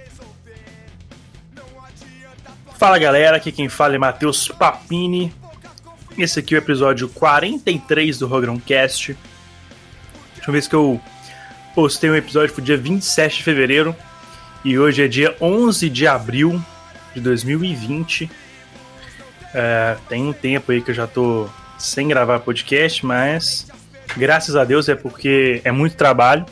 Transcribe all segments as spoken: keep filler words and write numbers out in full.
Fala galera, aqui quem fala é Matheus Papini. Esse aqui é o episódio quarenta e três do Rogrãocast. Última vez que eu postei um episódio foi dia vinte e sete de fevereiro e hoje é dia onze de abril de dois mil e vinte. É, tem um tempo aí que eu já tô sem gravar podcast, mas graças a Deus é porque é muito trabalho.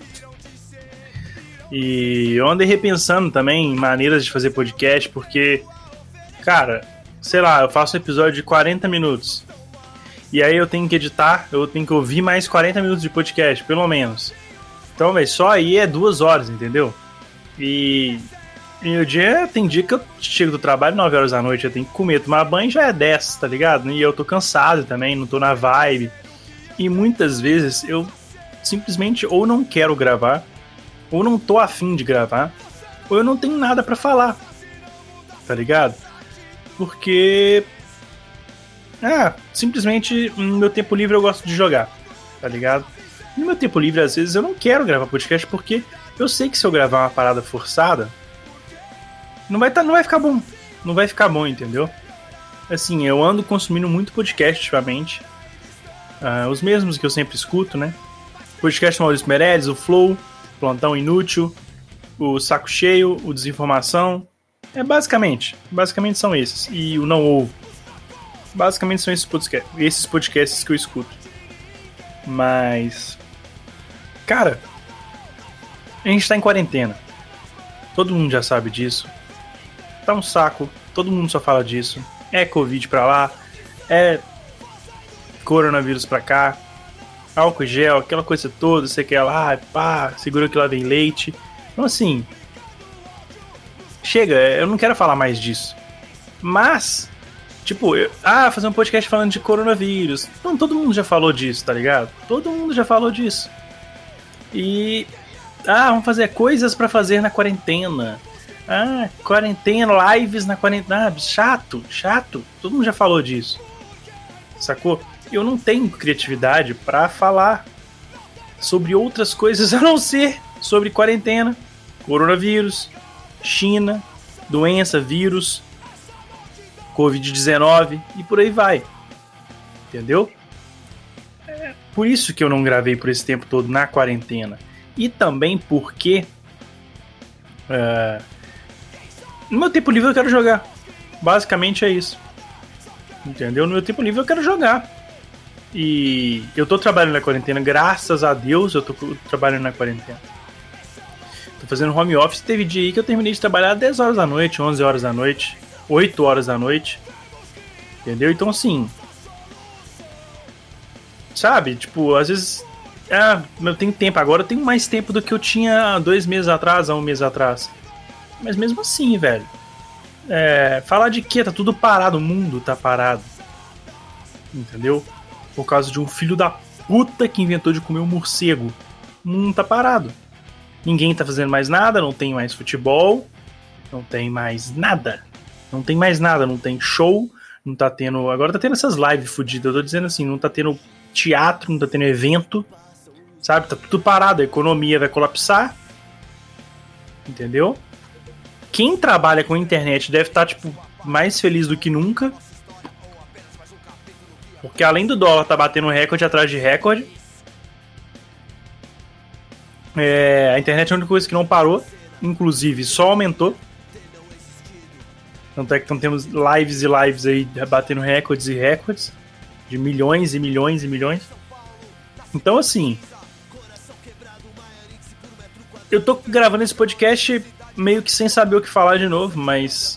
E eu andei repensando também em maneiras de fazer podcast, porque, cara, sei lá, eu faço um episódio de quarenta minutos e aí eu tenho que editar, eu tenho que ouvir mais quarenta minutos de podcast, pelo menos. Então, véio, só aí é duas horas, entendeu? E, e o dia, tem dia que eu chego do trabalho nove horas da noite, eu tenho que comer, tomar banho, já é dez, tá ligado? E eu tô cansado também, não tô na vibe. E muitas vezes eu simplesmente ou não quero gravar, ou não tô afim de gravar, ou eu não tenho nada pra falar, tá ligado? Porque, ah, simplesmente no meu tempo livre eu gosto de jogar, tá ligado? No meu tempo livre, às vezes, eu não quero gravar podcast porque eu sei que se eu gravar uma parada forçada, não vai, tá, não vai ficar bom, não vai ficar bom, entendeu? Assim, eu ando consumindo muito podcast ultimamente, uh, os mesmos que eu sempre escuto, né? Podcast Maurício Meirelles, o Flow, Plantão Inútil, o Saco Cheio, o Desinformação. É basicamente, basicamente são esses. E o Não Ovo. Basicamente são esses podcasts, esses podcasts que eu escuto. Mas, cara, a gente tá em quarentena. Todo mundo já sabe disso. Tá um saco, todo mundo só fala disso. É Covid pra lá, é coronavírus pra cá. Álcool gel, aquela coisa toda, você quer lá, pá, segura que lá vem leite. Então assim, chega, eu não quero falar mais disso. Mas, tipo, eu, ah, fazer um podcast falando de coronavírus. Não, todo mundo já falou disso, tá ligado? Todo mundo já falou disso. E, ah, vamos fazer coisas pra fazer na quarentena. Ah, quarentena, lives na quarentena. Ah, chato, chato. Todo mundo já falou disso. Sacou? Eu não tenho criatividade pra falar sobre outras coisas a não ser sobre quarentena, coronavírus, China, doença, vírus, covid dezenove e por aí vai. Entendeu? É por isso que eu não gravei por esse tempo todo na quarentena. E também porque uh, no meu tempo livre eu quero jogar. Basicamente é isso. Entendeu? No meu tempo livre eu quero jogar. E eu tô trabalhando na quarentena, graças a Deus eu tô trabalhando na quarentena. Tô fazendo home office, teve dia aí que eu terminei de trabalhar às dez horas da noite, onze horas da noite, oito horas da noite. Entendeu? Então assim, sabe, tipo, às vezes ah, eu tenho tempo, agora eu tenho mais tempo do que eu tinha dois meses atrás, há um mês atrás. Mas mesmo assim, velho, é, falar de quê? Tá tudo parado, o mundo tá parado. Entendeu? Por causa de um filho da puta que inventou de comer um morcego. O mundo tá parado. Ninguém tá fazendo mais nada, não tem mais futebol, não tem mais nada. Não tem mais nada, não tem show, não tá tendo... Agora tá tendo essas lives fodidas, eu tô dizendo assim, não tá tendo teatro, não tá tendo evento, sabe? Tá tudo parado, a economia vai colapsar. Entendeu? Quem trabalha com internet deve estar, tipo, mais feliz do que nunca. Porque além do dólar tá batendo recorde atrás de recorde, é, a internet é a única coisa que não parou, inclusive só aumentou. Tanto é que então temos lives e lives aí batendo recordes e recordes de milhões e milhões e milhões. Então assim, eu tô gravando esse podcast meio que sem saber o que falar de novo, mas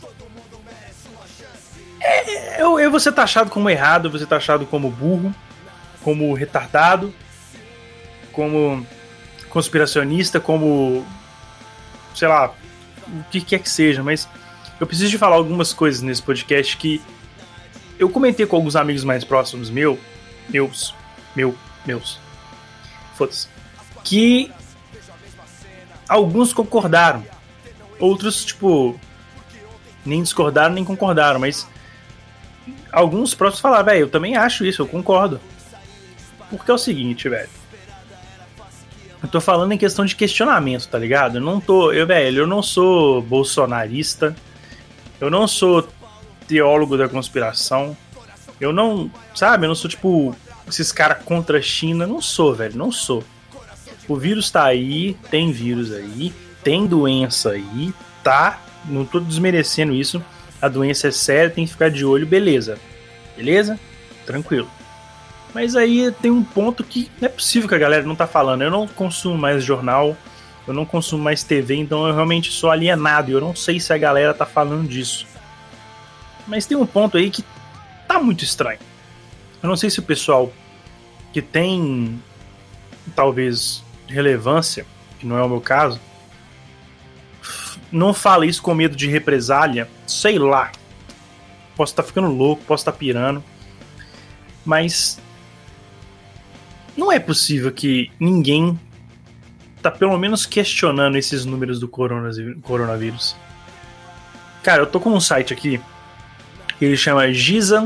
Eu, eu vou ser taxado como errado, eu vou ser taxado como burro, como retardado, como conspiracionista, como, sei lá, o que quer que seja, mas eu preciso de falar algumas coisas nesse podcast que eu comentei com alguns amigos mais próximos meu, meus, meu, meus, foda-se, que alguns concordaram, outros, tipo, nem discordaram nem concordaram, mas alguns próximos falaram, velho, eu também acho isso, eu concordo. Porque é o seguinte, velho. Eu tô falando em questão de questionamento, tá ligado? Eu não tô... Eu, velho, eu não sou bolsonarista. Eu não sou teólogo da conspiração. Eu não... Sabe? Eu não sou, tipo, esses caras contra a China. Não sou, velho. Não sou. O vírus tá aí. Tem vírus aí. Tem doença aí. Tá? Não tô desmerecendo isso. A doença é séria. Tem que ficar de olho. Beleza. Beleza? Tranquilo. Mas aí tem um ponto que não é possível que a galera não tá falando. Eu não consumo mais jornal, eu não consumo mais T V, então eu realmente sou alienado e eu não sei se a galera tá falando disso. Mas tem um ponto aí que tá muito estranho. Eu não sei se o pessoal que tem talvez relevância, que não é o meu caso, não fala isso com medo de represália, sei lá. Posso estar ficando louco, posso estar pirando, mas não é possível que ninguém tá pelo menos questionando esses números do coronavírus. Cara, eu tô com um site aqui que ele chama Gizand,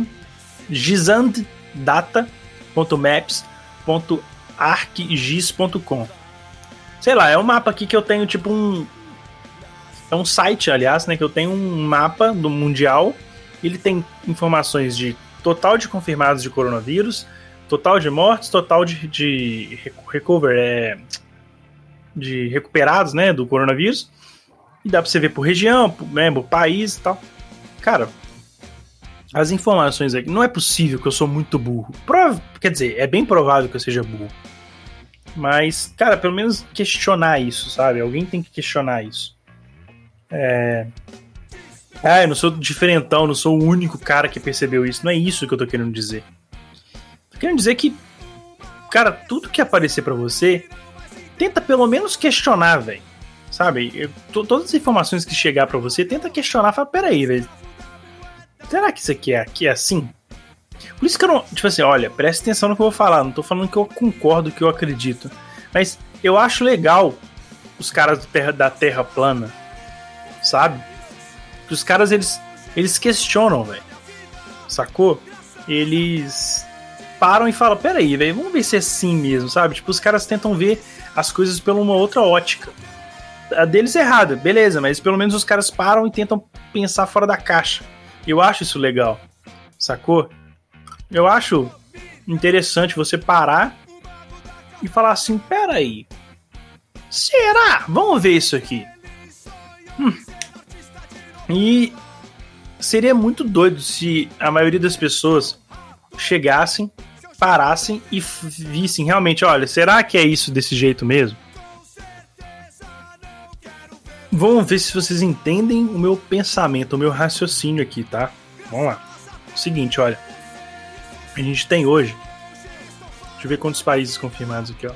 gizanddata ponto maps ponto arcgis ponto com. Sei lá, é um mapa aqui que eu tenho tipo um... É um site, aliás, né, que eu tenho um mapa do mundial. Ele tem informações de total de confirmados de coronavírus, total de mortes, total de, de recover, é, de recuperados, né, do coronavírus. E dá pra você ver por região, por, né, por país e tal. Cara, as informações aqui... Não é possível que eu sou muito burro. Prov, quer dizer, é bem provável que eu seja burro. Mas, cara, pelo menos questionar isso, sabe? Alguém tem que questionar isso. É... Ah, eu não sou diferentão, não sou o único cara que percebeu isso. Não é isso que eu tô querendo dizer. Tô querendo dizer que, cara, tudo que aparecer pra você, tenta pelo menos questionar, velho. Sabe? Eu, t- todas as informações que chegar pra você, tenta questionar. Fala, peraí, velho. Será que isso aqui é, aqui é assim? Por isso que eu não... Tipo assim, olha, presta atenção no que eu vou falar. Não tô falando que eu concordo, que eu acredito. Mas eu acho legal os caras do terra, da Terra plana, sabe? Os caras, eles, eles questionam, velho. Sacou? Eles param e falam, peraí, velho, vamos ver se é assim mesmo, sabe? Tipo, os caras tentam ver as coisas por uma outra ótica. A deles é errada, beleza, mas pelo menos os caras param e tentam pensar fora da caixa. Eu acho isso legal, sacou? Eu acho interessante você parar e falar assim, peraí, será? Vamos ver isso aqui. Hum. E seria muito doido se a maioria das pessoas chegassem, parassem e vissem realmente, olha, será que é isso desse jeito mesmo? Vamos ver se vocês entendem o meu pensamento, o meu raciocínio aqui, tá? Vamos lá. Seguinte, olha. A gente tem hoje... Deixa eu ver quantos países confirmados aqui, ó.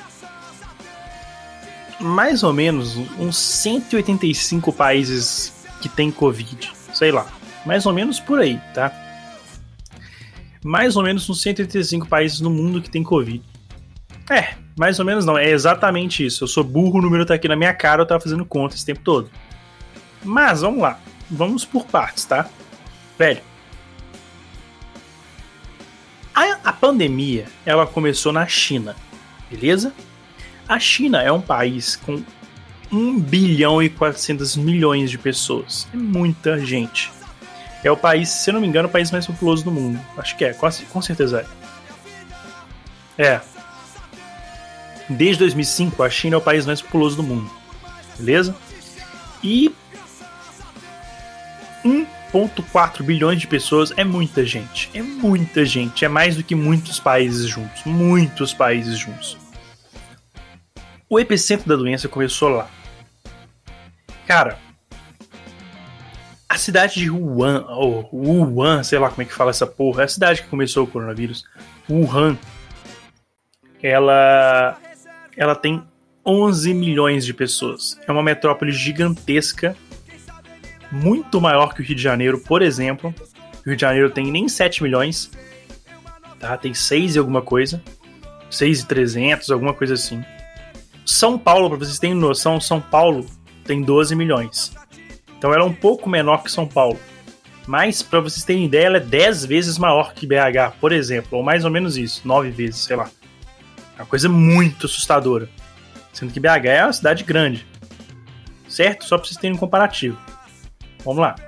Mais ou menos uns cento e oitenta e cinco países que tem Covid. Sei lá. Mais ou menos por aí, tá? Mais ou menos uns cento e oitenta e cinco países no mundo que tem Covid. É, mais ou menos não. É exatamente isso. Eu sou burro, o número tá aqui na minha cara, eu tava fazendo conta esse tempo todo. Mas, vamos lá. Vamos por partes, tá? Velho. A, a pandemia, ela começou na China. Beleza? A China é um país com um bilhão e quatrocentos milhões de pessoas. É muita gente. É o país, se eu não me engano, o país mais populoso do mundo. Acho que é, quase, com certeza é. É. Desde dois mil e cinco, a China é o país mais populoso do mundo. Beleza? E um vírgula quatro bilhões de pessoas é muita gente. É muita gente. É mais do que muitos países juntos. Muitos países juntos. O epicentro da doença começou lá. Cara, a cidade de Wuhan, ou Wuhan, sei lá como é que fala essa porra, é a cidade que começou o coronavírus, Wuhan, ela, ela tem onze milhões de pessoas. É uma metrópole gigantesca, muito maior que o Rio de Janeiro, por exemplo. O Rio de Janeiro tem nem sete milhões, tá? Tem seis e alguma coisa, seis e trezentos, alguma coisa assim. São Paulo, para vocês terem noção, São Paulo tem doze milhões. Então ela é um pouco menor que São Paulo. Mas, para vocês terem ideia, ela é dez vezes maior que B H, por exemplo. Ou mais ou menos isso, nove vezes, sei lá. É uma coisa muito assustadora. Sendo que B H é uma cidade grande. Certo? Só pra vocês terem um comparativo. Vamos lá.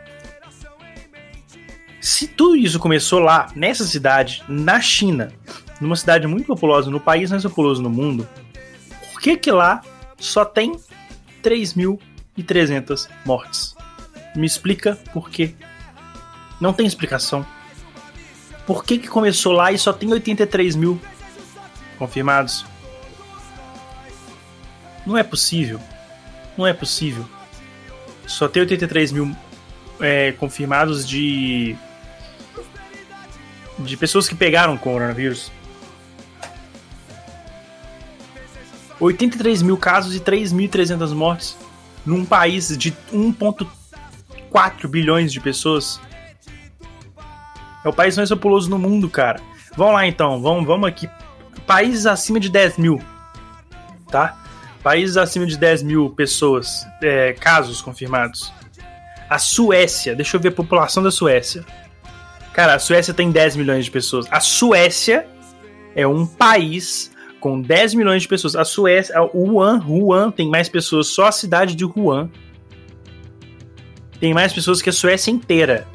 Se tudo isso começou lá, nessa cidade, na China, numa cidade muito populosa, no país mais populoso no mundo, por que que lá só tem três mil e trezentas mortes? Me explica por quê. Não tem explicação. Por que que começou lá e só tem oitenta e três mil confirmados? Não é possível. Não é possível. Só tem oitenta e três mil é, confirmados de... de pessoas que pegaram o coronavírus. oitenta e três mil casos e três mil e trezentas mortes num país de um vírgula quatro bilhões de pessoas. É o país mais populoso no mundo, cara. Vamos lá então, vamos, vamos aqui. Países acima de dez mil, tá? Países acima de dez mil pessoas, é, casos confirmados. A Suécia, deixa eu ver a população da Suécia. Cara, a Suécia tem dez milhões de pessoas. A Suécia é um país com dez milhões de pessoas. A Suécia, a Wuhan, Wuhan tem mais pessoas, só a cidade de Wuhan tem mais pessoas que a Suécia inteira.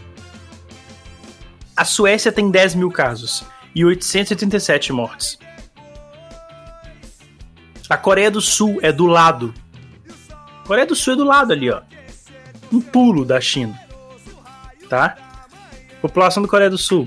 A Suécia tem dez mil casos e oitocentos e oitenta e sete mortes. A Coreia do Sul é do lado. A Coreia do Sul é do lado ali, ó. Um pulo da China. Tá? População da Coreia do Sul.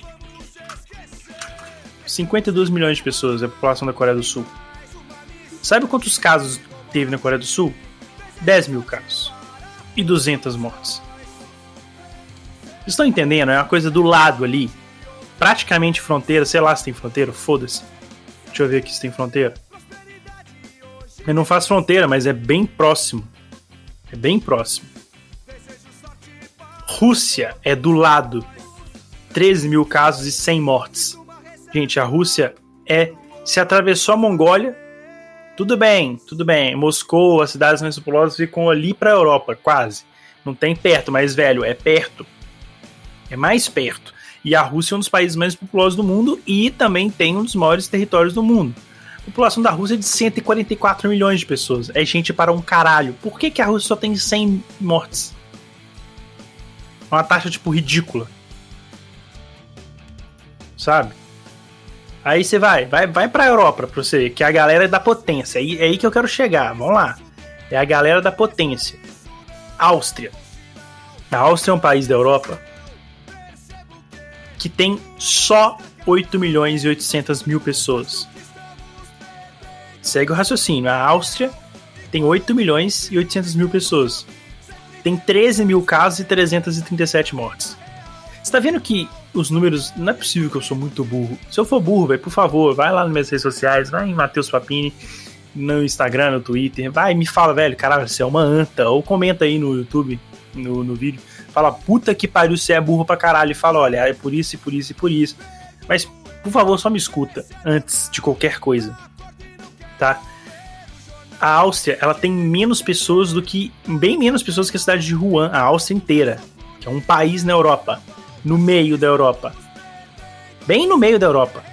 cinquenta e dois milhões de pessoas é a população da Coreia do Sul. Sabe quantos casos teve na Coreia do Sul? dez mil casos. E duzentas mortes. Vocês estão entendendo? É uma coisa do lado ali. Praticamente fronteira. Sei lá se tem fronteira. Foda-se. Deixa eu ver aqui se tem fronteira. Eu não faço fronteira, mas é bem próximo. É bem próximo. Rússia é do lado. treze mil casos e cem mortes. Gente, a Rússia é... Se atravessou a Mongólia, tudo bem, tudo bem. Moscou, as cidades mais populosas ficam ali pra Europa, quase. Não tem perto, mas, velho, é perto. É mais perto. E a Rússia é um dos países mais populosos do mundo e também tem um dos maiores territórios do mundo. A população da Rússia é de cento e quarenta e quatro milhões de pessoas. É gente para um caralho. Por que que a Rússia só tem cem mortes? É uma taxa, tipo, ridícula. Sabe? Aí você vai, vai, vai pra Europa pra você, que é a galera da potência. É aí, é aí que eu quero chegar, vamos lá. É a galera da potência. Áustria. A Áustria é um país da Europa que tem só oito milhões e oitocentas mil pessoas. Segue o raciocínio. A Áustria tem oito milhões e oitocentas mil pessoas. Tem treze mil casos e trezentas e trinta e sete mortes. Você tá vendo que os números... Não é possível que eu sou muito burro. Se eu for burro, véio, por favor, vai lá nas minhas redes sociais, vai em Matheus Papini, no Instagram, no Twitter, vai e me fala, velho, caralho, você é uma anta. Ou comenta aí no YouTube, no, no vídeo. Fala, puta que pariu, você é burro pra caralho. E fala, olha, é por isso, e por isso, e por isso. Mas, por favor, só me escuta antes de qualquer coisa. Tá? A Áustria, ela tem menos pessoas do que... Bem menos pessoas que a cidade de Wuhan, a Áustria inteira. Que é um país na Europa. No meio da Europa. Bem no meio da Europa.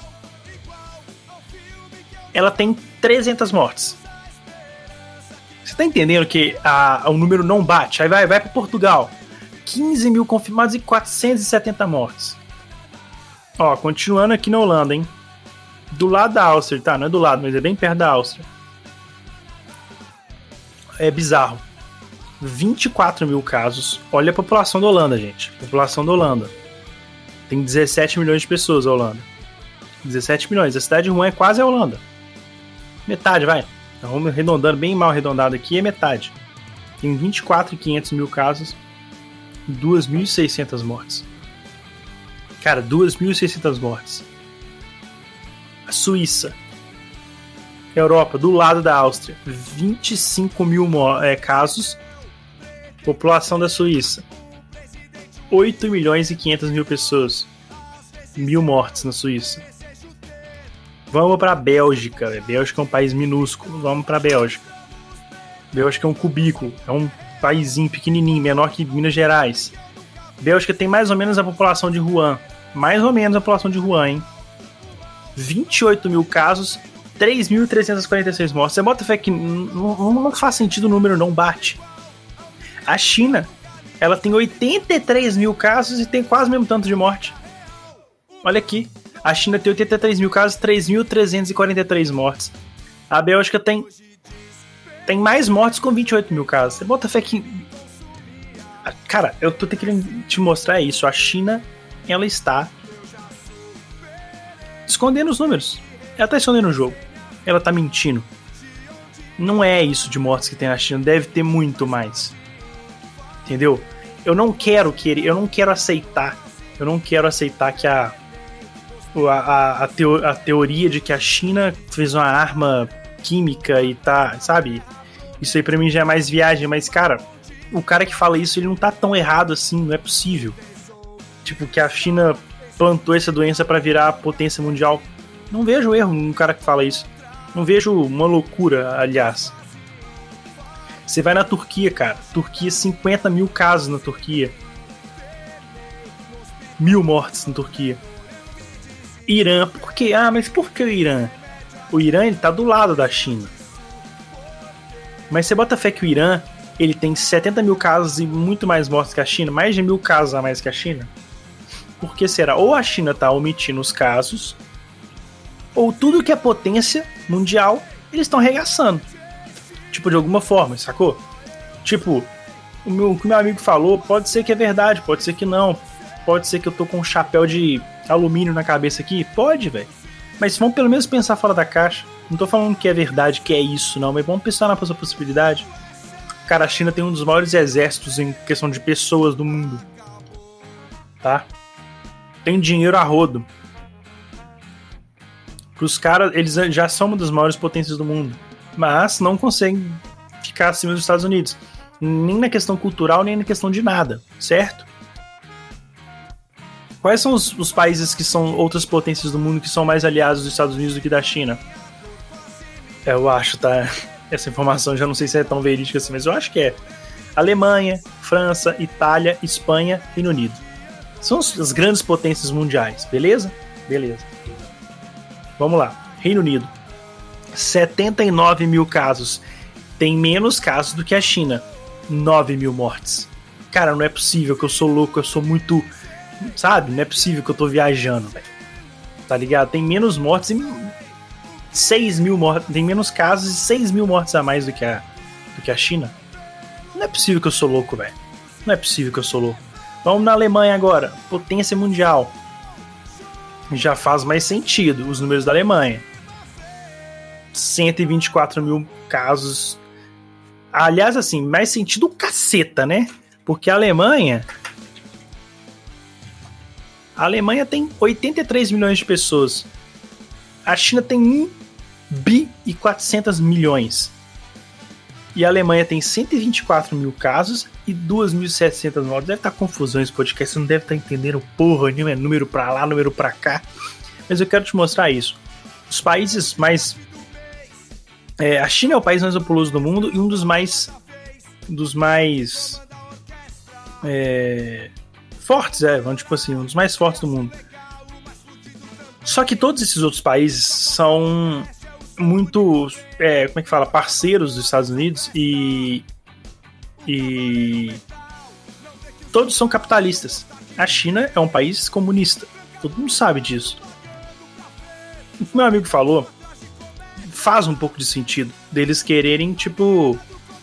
Ela tem trezentas mortes. Você tá entendendo que a, a, o número não bate? Aí vai, vai pra Portugal. quinze mil confirmados e quatrocentas e setenta mortes. Ó, continuando aqui na Holanda, hein? Do lado da Áustria, tá? Não é do lado, mas é bem perto da Áustria. É bizarro. vinte e quatro mil casos. Olha a população da Holanda, gente. População da Holanda. Tem dezessete milhões de pessoas a Holanda. dezessete milhões. A cidade de Wuhan é quase a Holanda. Metade, vai. Vamos arredondando, bem mal arredondado aqui, é metade. Tem vinte e quatro e quinhentos mil casos e duas mil e seiscentas mortes. Cara, duas mil e seiscentas mortes. A Suíça. Europa, do lado da Áustria. vinte e cinco mil é, casos. População da Suíça. oito milhões e quinhentas mil pessoas. Mil mortes na Suíça. Vamos pra Bélgica. A Bélgica é um país minúsculo. Vamos pra Bélgica. Bélgica é um cubículo. É um paizinho pequenininho, menor que Minas Gerais. Bélgica tem mais ou menos a população de Wuhan. Mais ou menos a população de Wuhan, hein? vinte e oito mil casos três mil trezentos e quarenta e seis mortes. Você bota fé que não, não faz sentido o número, não bate. A China, ela tem oitenta e três mil casos e tem quase o mesmo tanto de morte. Olha aqui. A China tem oitenta e três mil casos, três mil trezentos e quarenta e três mortes. A Bélgica tem, tem mais mortes com vinte e oito mil casos. Você bota fé que... Cara, eu tô querendo te mostrar isso. A China, ela está escondendo os números. Ela tá escondendo o jogo. Ela tá mentindo. Não é isso de mortes que tem na China. Deve ter muito mais. Entendeu? Eu não quero querer, eu não quero aceitar. Eu não quero aceitar que a a, a, a, teo, a teoria de que a China fez uma arma química e tá, sabe? Isso aí pra mim já é mais viagem, mas cara, o cara que fala isso, ele não tá tão errado assim, não é possível. Tipo, que a China plantou essa doença pra virar potência mundial. Não vejo erro num cara que fala isso. Não vejo uma loucura, aliás. Você vai na Turquia, cara. Turquia, cinquenta mil casos na Turquia. Mil mortes na Turquia. Irã, por quê? Ah, mas por que o Irã? O Irã, ele tá do lado da China. Mas você bota fé que o Irã, ele tem setenta mil casos e muito mais mortes que a China? Mais de mil casos a mais que a China? Por que será? Ou a China tá omitindo os casos, ou tudo que é potência mundial, eles estão arregaçando. Tipo, de alguma forma, sacou? Tipo, o, meu, o que meu amigo falou, pode ser que é verdade, pode ser que não. Pode ser que eu tô com um chapéu de alumínio na cabeça aqui. Pode, velho. Mas vamos pelo menos pensar fora da caixa. Não tô falando que é verdade, que é isso, não. Mas vamos pensar na possibilidade. Cara, a China tem um dos maiores exércitos em questão de pessoas do mundo. Tá? Tem dinheiro a rodo. Os caras, eles já são uma das maiores potências do mundo, mas não conseguem ficar acima dos Estados Unidos, nem na questão cultural, nem na questão de nada, certo? Quais são os, os países que são outras potências do mundo que são mais aliados dos Estados Unidos do que da China? Eu acho, tá? Essa informação já não sei se é tão verídica assim, mas eu acho que é Alemanha, França, Itália, Espanha, Reino Unido. São as grandes potências mundiais, beleza? Beleza. Vamos lá, Reino Unido, setenta e nove mil casos, tem menos casos do que a China, nove mil mortes. Cara, não é possível que eu sou louco, eu sou muito, sabe, não é possível que eu tô viajando, velho. Tá ligado? Tem menos mortes e seis mil mortes, tem menos casos e seis mil mortes a mais do que a, do que a China. Não é possível que eu sou louco, velho. Não é possível que eu sou louco. Vamos na Alemanha agora, potência mundial. Já faz mais sentido os números da Alemanha. cento e vinte e quatro mil casos. Aliás, assim, mais sentido caceta, né? Porque a Alemanha... A Alemanha tem oitenta e três milhões de pessoas. A China tem um bi e quatrocentos milhões. E a Alemanha tem cento e vinte e quatro mil casos e duas mil e setecentas mortes. Deve estar confusão esse podcast, você não deve estar entendendo porra nenhuma, é número pra lá, número pra cá. Mas eu quero te mostrar isso. Os países mais... É, a China é o país mais populoso do mundo e um dos mais... dos mais... É, fortes, é, vamos tipo assim, um dos mais fortes do mundo. Só que todos esses outros países são muito, é, como é que fala, parceiros dos Estados Unidos e e todos são capitalistas. A China é um país comunista, todo mundo sabe disso. O que meu amigo falou faz um pouco de sentido deles quererem, tipo,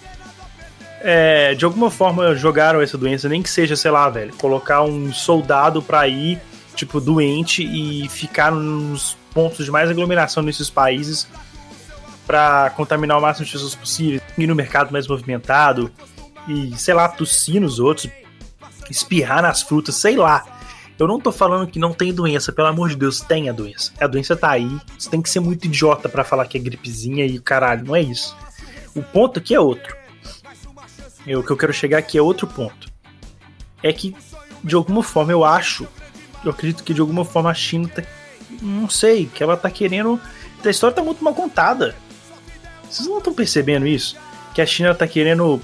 é, de alguma forma jogaram essa doença, nem que seja, sei lá, velho, colocar um soldado pra ir, tipo, doente e ficar nos pontos de mais aglomeração nesses países pra contaminar o máximo de pessoas possível, ir no mercado mais movimentado e, sei lá, tossir nos outros, espirrar nas frutas, sei lá. Eu não tô falando que não tem doença, pelo amor de Deus, tem a doença. A doença tá aí, você tem que ser muito idiota pra falar que é gripezinha e o caralho, não é isso. O ponto aqui é outro. Eu, o que eu quero chegar aqui é outro ponto. É que, de alguma forma, eu acho, eu acredito que de alguma forma a China tá, não sei, que ela tá querendo... A história tá muito mal contada. Vocês não estão percebendo isso? Que a China tá querendo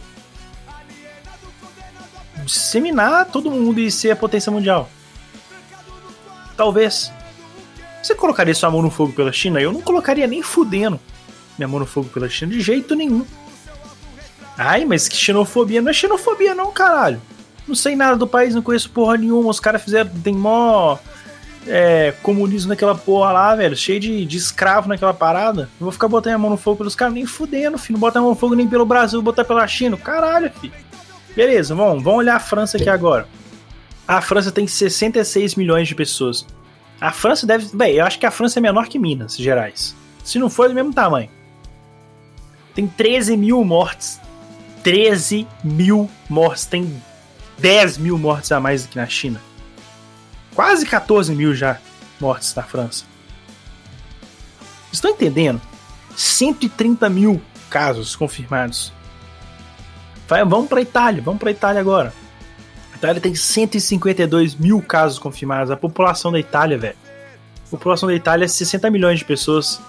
disseminar todo mundo e ser a potência mundial. Talvez. Você colocaria sua mão no fogo pela China? Eu não colocaria nem fudendo minha mão no fogo pela China de jeito nenhum. Ai, mas que xenofobia. Não é xenofobia não, caralho. Não sei nada do país, não conheço porra nenhuma. Os caras fizeram, tem mó é, comunismo naquela porra lá, velho. Cheio de, de escravo naquela parada. Não vou ficar botando a mão no fogo pelos caras nem fudendo, filho. Não bota a mão no fogo nem pelo Brasil, botar pela China. Caralho, filho. Beleza, vamos, vamos olhar a França aqui agora. A França tem sessenta e seis milhões de pessoas. A França deve... Bem, eu acho que a França é menor que Minas Gerais. Se não for, é do mesmo tamanho. Tem treze mil mortes. treze mil mortes. Tem dez mil mortes a mais do que na China. Quase catorze mil já mortes na França. Vocês estão entendendo? cento e trinta mil casos confirmados. Vai, vamos pra Itália. Vamos pra Itália agora. A Itália tem cento e cinquenta e dois mil casos confirmados. A população da Itália, velho. A população da Itália é sessenta milhões de pessoas.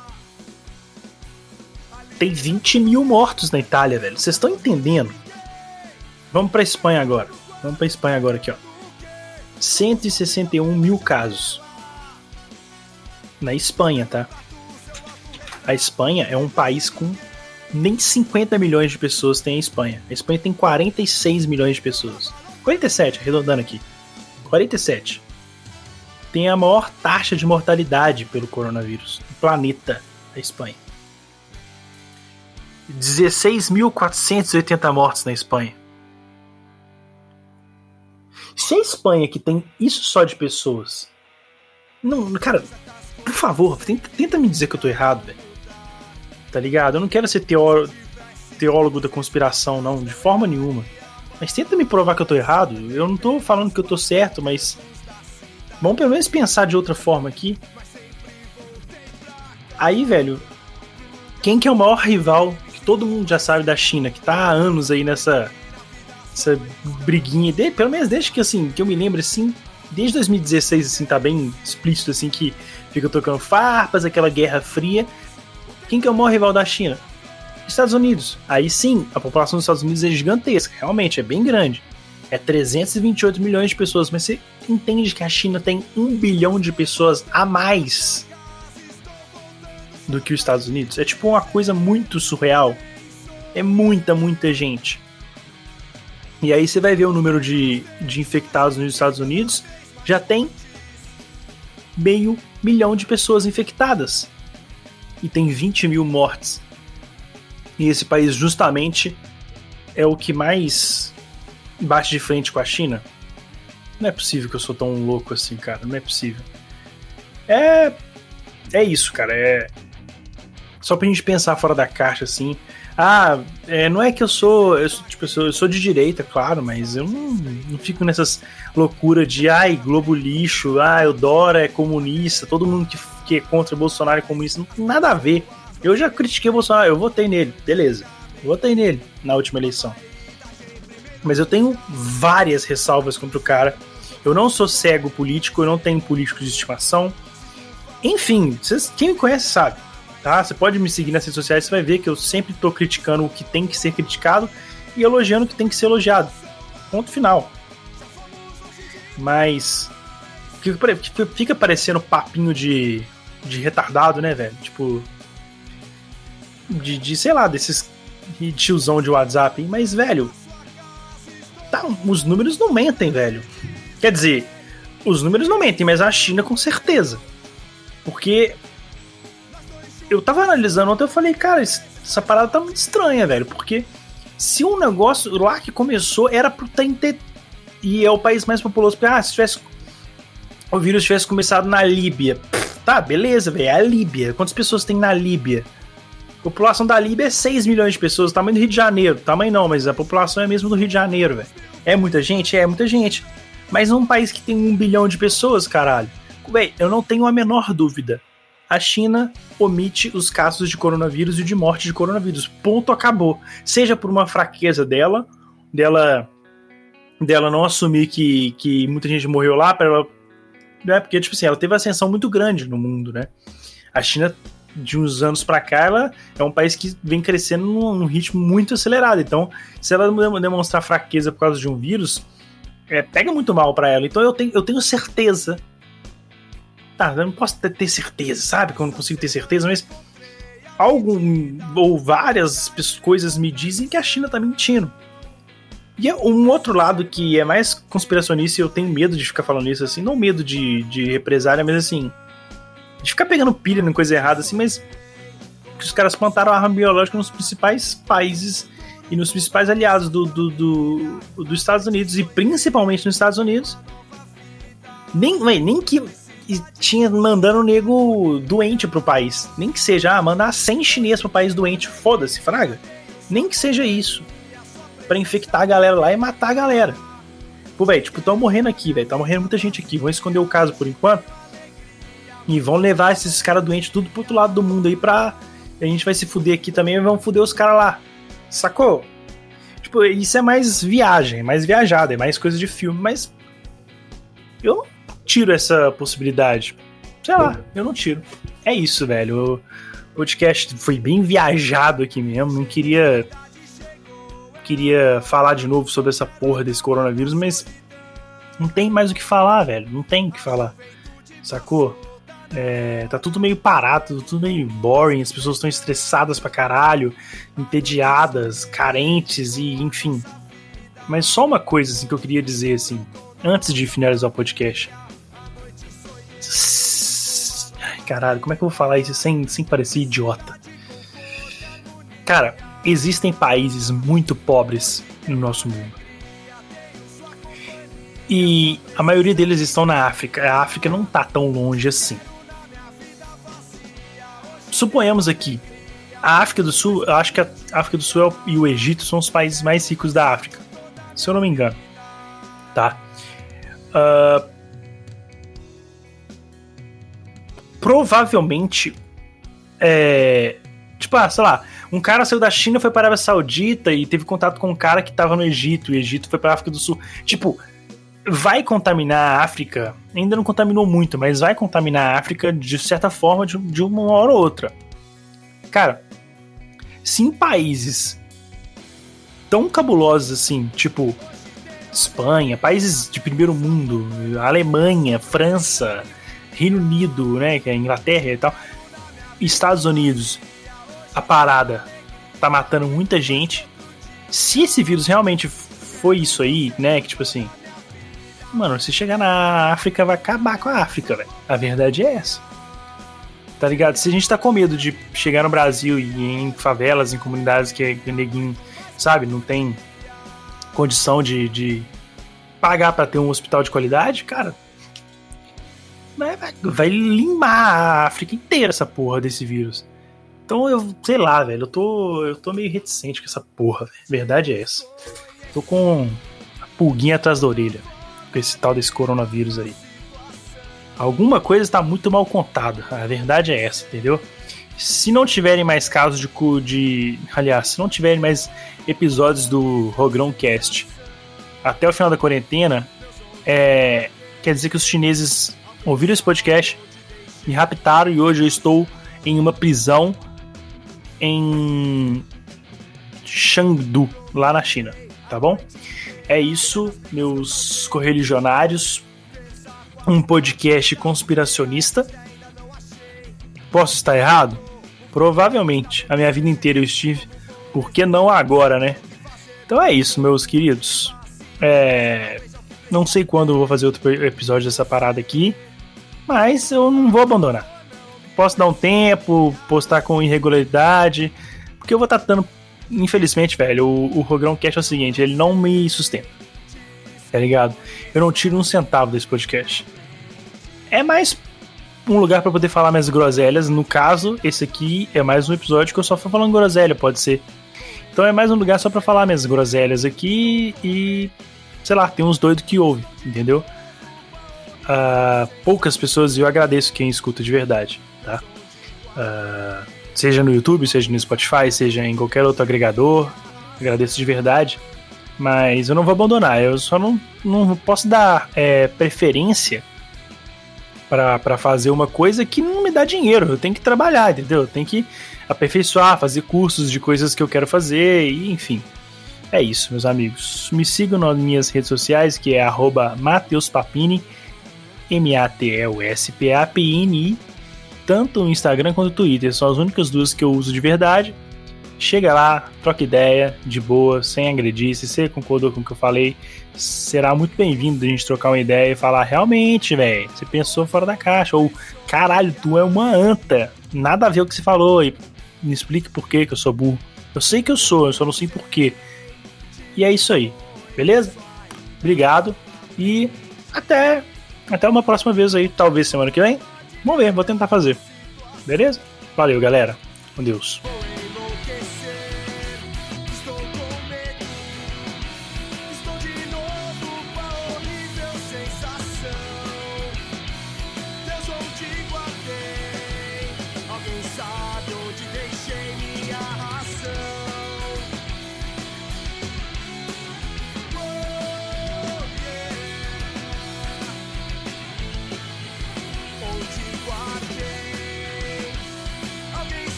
Tem vinte mil mortos na Itália, velho. Vocês estão entendendo? Vamos pra Espanha agora. Vamos pra Espanha agora aqui, ó. cento e sessenta e um mil casos. Na Espanha, tá? A Espanha é um país com nem cinquenta milhões de pessoas tem a Espanha. A Espanha tem quarenta e seis milhões de pessoas. quarenta e sete, arredondando aqui. quarenta e sete. Tem a maior taxa de mortalidade pelo coronavírus no planeta, a Espanha. dezesseis mil quatrocentos e oitenta mortes na Espanha. Se a Espanha, que tem isso só de pessoas... Não, cara, por favor, tenta, tenta me dizer que eu tô errado, velho. Tá ligado? Eu não quero ser teó- teólogo da conspiração, não, de forma nenhuma. Mas tenta me provar que eu tô errado. Eu não tô falando que eu tô certo, mas... Vamos pelo menos pensar de outra forma aqui. Aí, velho... Quem que é o maior rival que todo mundo já sabe da China, que tá há anos aí nessa... Essa briguinha... De, pelo menos desde que, assim, que eu me lembro, assim... Desde dois mil e dezesseis, assim, tá bem explícito, assim, que fica tocando farpas, aquela guerra fria. Quem que é o maior rival da China? Estados Unidos. Aí sim, a população dos Estados Unidos é gigantesca, realmente, é bem grande. É trezentos e vinte e oito milhões de pessoas, mas você entende que a China tem um bilhão de pessoas a mais do que os Estados Unidos? É tipo uma coisa muito surreal. É muita, muita gente. E aí você vai ver o número de, de infectados nos Estados Unidos, já tem meio milhão de pessoas infectadas. E tem vinte mil mortes. E esse país justamente é o que mais bate de frente com a China. Não é possível que eu sou tão louco assim, cara. Não é possível. É, é isso, cara. É só pra gente pensar fora da caixa, assim. Ah, é, não é que eu sou, eu sou, tipo, eu sou, eu sou de direita, claro, mas eu não, não fico nessas loucuras de ai, Globo lixo, ai, o Dora é comunista, todo mundo que, que é contra o Bolsonaro é comunista. Não tem nada a ver. Eu já critiquei o Bolsonaro, eu votei nele, beleza. Eu votei nele na última eleição. Mas eu tenho várias ressalvas contra o cara. Eu não sou cego político, eu não tenho político de estimação. Enfim, vocês, quem me conhece sabe. Tá? Você pode me seguir nas redes sociais, você vai ver que eu sempre tô criticando o que tem que ser criticado e elogiando o que tem que ser elogiado. Ponto final. Mas fica, fica parecendo papinho de, de retardado, né, velho? Tipo, de, de, sei lá, desses tiozão de WhatsApp. Mas, velho, tá, os números não mentem, velho. Quer dizer, os números não mentem, mas a China com certeza. Porque... Eu tava analisando ontem, eu falei, cara, essa parada tá muito estranha, velho, porque se um negócio lá que começou era pro trinta e é o país mais populoso, porque, ah, se tivesse o vírus tivesse começado na Líbia, pff, tá, beleza, velho, é a Líbia, quantas pessoas tem na Líbia? A população da Líbia é seis milhões de pessoas, tamanho do Rio de Janeiro, tamanho não, mas a população é mesmo do Rio de Janeiro, velho. É muita gente? É muita gente, mas num país que tem um bilhão de pessoas, caralho, velho, eu não tenho a menor dúvida. A China omite os casos de coronavírus e de morte de coronavírus. Ponto, acabou. Seja por uma fraqueza dela, dela, dela não assumir que, que muita gente morreu lá, pra ela, né? Porque, tipo assim, ela teve ascensão muito grande no mundo, né? A China, de uns anos pra cá, ela é um país que vem crescendo num, num ritmo muito acelerado. Então, se ela demonstrar fraqueza por causa de um vírus, é, pega muito mal pra ela. Então, eu tenho, eu tenho certeza tá, eu não posso ter certeza, sabe? Que eu não consigo ter certeza, mas algum ou várias coisas me dizem que a China tá mentindo. E um outro lado que é mais conspiracionista, e eu tenho medo de ficar falando isso, assim, não medo de, de represália, mas assim, de ficar pegando pilha em coisa errada, assim, mas que os caras plantaram arma biológica nos principais países e nos principais aliados do, do, do, dos Estados Unidos, e principalmente nos Estados Unidos. Nem, nem que tinha mandando o nego doente pro país. Nem que seja, ah, mandar cem chineses pro país doente, foda-se, fraga. Nem que seja isso. Pra infectar a galera lá e matar a galera. Pô, velho, tipo, tão morrendo aqui, velho. Tá morrendo muita gente aqui. Vão esconder o caso por enquanto. E vão levar esses caras doentes tudo pro outro lado do mundo aí pra... A gente vai se fuder aqui também e vão fuder os caras lá. Sacou? Tipo, isso é mais viagem, mais viajada, é mais coisa de filme, mas... Eu não tiro essa possibilidade. Sei lá, eu não tiro. É isso, velho. O podcast foi bem viajado aqui mesmo. Não queria... Queria falar de novo sobre essa porra desse coronavírus, mas... Não tem mais o que falar, velho. Não tem o que falar. Sacou? É, tá tudo meio parado, tudo meio boring, as pessoas estão estressadas pra caralho, entediadas, carentes e enfim. Mas só uma coisa assim, que eu queria dizer assim, antes de finalizar o podcast. Ai, caralho, como é que eu vou falar isso sem, sem parecer idiota? Cara, existem países muito pobres no nosso mundo. E a maioria deles estão na África. A África não tá tão longe assim. Suponhamos aqui, a África do Sul, eu acho que a África do Sul e o Egito são os países mais ricos da África, se eu não me engano, tá? Uh, provavelmente, é, tipo, ah, sei lá, um cara saiu da China, foi para a Arábia Saudita e teve contato com um cara que tava no Egito, e o Egito foi para a África do Sul. Tipo, vai contaminar a África, ainda não contaminou muito, mas vai contaminar a África de certa forma, de, de uma hora ou outra. Cara, se em países tão cabulosos assim, tipo Espanha, países de primeiro mundo, Alemanha, França, Reino Unido, né, que é a Inglaterra e tal, Estados Unidos, a parada tá matando muita gente. Se esse vírus realmente foi isso aí, né, que tipo assim, mano, se chegar na África, vai acabar com a África, velho. A verdade é essa. Tá ligado? Se a gente tá com medo de chegar no Brasil e em favelas, em comunidades que, que neguinho, sabe, não tem condição de, de pagar pra ter um hospital de qualidade, cara, vai, vai limar a África inteira essa porra desse vírus. Então eu, sei lá, velho, eu tô, eu tô meio reticente com essa porra, velho. A verdade é essa. Tô com a pulguinha atrás da orelha, com esse tal desse coronavírus aí. Alguma coisa está muito mal contada. A verdade é essa, entendeu? Se não tiverem mais casos de... de aliás, se não tiverem mais episódios do Rogrão Cast até o final da quarentena, é, quer dizer que os chineses ouviram esse podcast, me raptaram e hoje eu estou em uma prisão em Chengdu, lá na China, tá bom? É isso, meus correligionários. Um podcast conspiracionista. Posso estar errado? Provavelmente. A minha vida inteira eu estive. Por que não agora, né? Então é isso, meus queridos. É... Não sei quando eu vou fazer outro episódio dessa parada aqui, mas eu não vou abandonar. Posso dar um tempo, postar com irregularidade, porque eu vou estar dando... Infelizmente, velho, o, o Rogrão Cast é o seguinte, ele não me sustenta, tá ligado? Eu não tiro um centavo desse podcast. É mais um lugar pra poder falar minhas groselhas. No caso, esse aqui é mais um episódio que eu só tô falando groselha, pode ser. Então é mais um lugar só pra falar minhas groselhas aqui e... sei lá, tem uns doidos que ouvem, entendeu? Uh, poucas pessoas, e eu agradeço quem escuta de verdade, tá? Uh... Seja no YouTube, seja no Spotify, seja em qualquer outro agregador. Agradeço de verdade. Mas eu não vou abandonar. Eu só não, não posso dar é, preferência para fazer uma coisa que não me dá dinheiro. Eu tenho que trabalhar, entendeu? Eu tenho que aperfeiçoar, fazer cursos de coisas que eu quero fazer. E, enfim, é isso, meus amigos. Me sigam nas minhas redes sociais, que é arroba Mateus Papini. M A T E U S P A P I N I, tanto no Instagram quanto no Twitter. São as únicas duas que eu uso de verdade. Chega lá, troca ideia, de boa, sem agredir. Se você concordou com o que eu falei, será muito bem-vindo a gente trocar uma ideia e falar, realmente, velho, você pensou fora da caixa. Ou, caralho, tu é uma anta. Nada a ver o que você falou. E me explique por que que eu sou burro. Eu sei que eu sou, eu só não sei por quê. E é isso aí, beleza? Obrigado e até, até uma próxima vez aí, talvez semana que vem. Vamos ver, vou tentar fazer. Beleza? Valeu, galera. Com Deus. Alguém sabe onde deixar?